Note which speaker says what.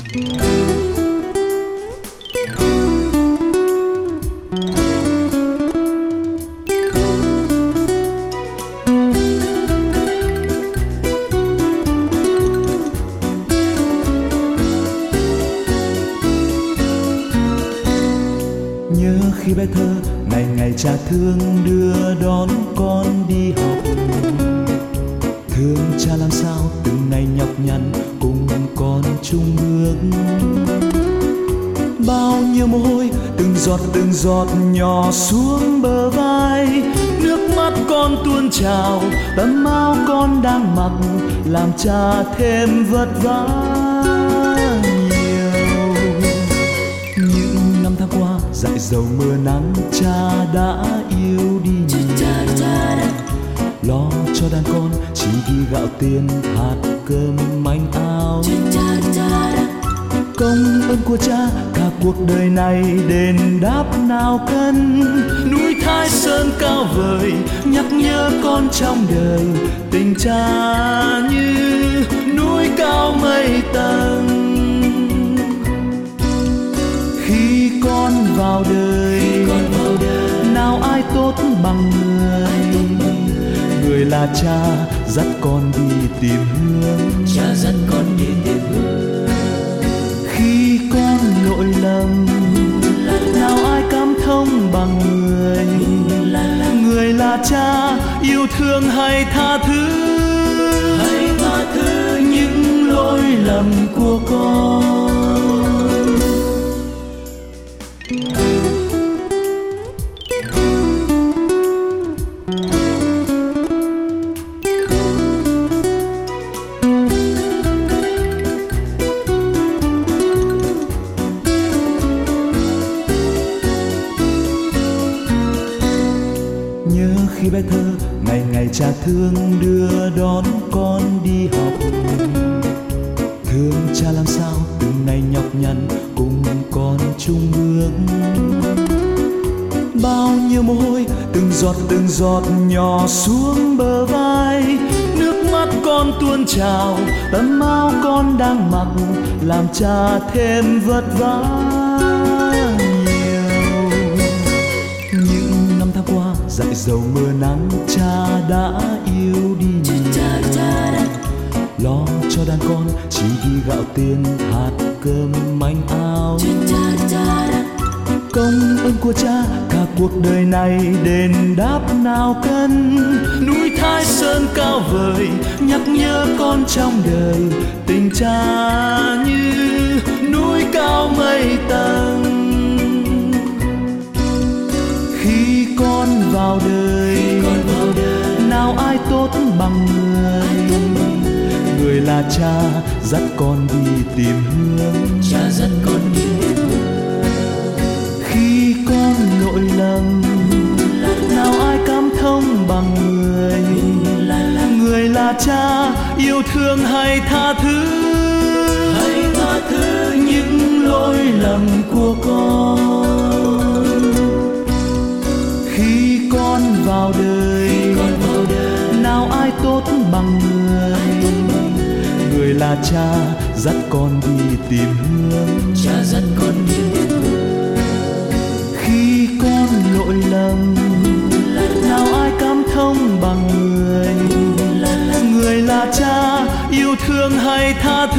Speaker 1: Nhớ khi bé thơ, ngày ngày cha thương đưa đón con đi học. Thương cha làm sao từng ngày nhọc nhằn cùng con chung bước. Bao nhiêu mồ hôi từng giọt nhỏ xuống bờ vai. Nước mắt con tuôn trào, tấm áo con đang mặc làm cha thêm vất vả nhiều. Những năm tháng qua dại dầu mưa nắng, cha đã yêu đi nhiều. Lo cho đàn con chỉ vì gạo tiền, hạt cơm manh áo. Công ơn của cha cả cuộc đời này đền đáp nào cần. Núi Thái Sơn cao vời nhắc nhớ con trong đời. Tình cha như núi cao mây tầng. Khi con vào đời nào ai tốt bằng người. Người là cha dắt con đi tìm hướng.
Speaker 2: Cha dắt con đi tìm hướng.
Speaker 1: Khi con lỗi lầm nào ai cảm thông bằng người. Người là cha yêu thương hay tha thứ những lỗi lầm của con. Nhớ khi bé thơ, ngày ngày cha thương đưa đón con đi học. Thương cha làm sao từng ngày nhọc nhằn cùng con chung bước. Bao nhiêu mồ hôi từng giọt nhỏ xuống bờ vai. Nước mắt con tuôn trào, tấm áo con đang mặc làm cha thêm vất vả nhiều. Những năm tháng qua dại dầu mưa nắng, cha đã yêu đi nhiều. Lo cho đàn con chỉ vì gạo tiền, hạt cơm manh áo. Công ơn của cha cả cuộc đời này đền đáp nào cần. Núi Thái Sơn cao vời nhắc nhớ con trong đời. Tình cha như núi cao mây tầng. Khi con vào đời nào ai tốt bằng người. Người là cha dắt con đi tìm hướng.
Speaker 2: Cha dắt con đi tìm hướng.
Speaker 1: Khi con lỗi lầm nào ai cảm thông bằng người. Người là cha yêu thương hay tha thứ những lỗi lầm của con. Khi con vào đời nào ai tốt bằng người. Người là cha dắt con đi tìm hướng.
Speaker 2: Cha dắt con đi tìm hướng.
Speaker 1: Khi con lỗi lầm nào ai cảm thông bằng người. Người là cha yêu thương hay tha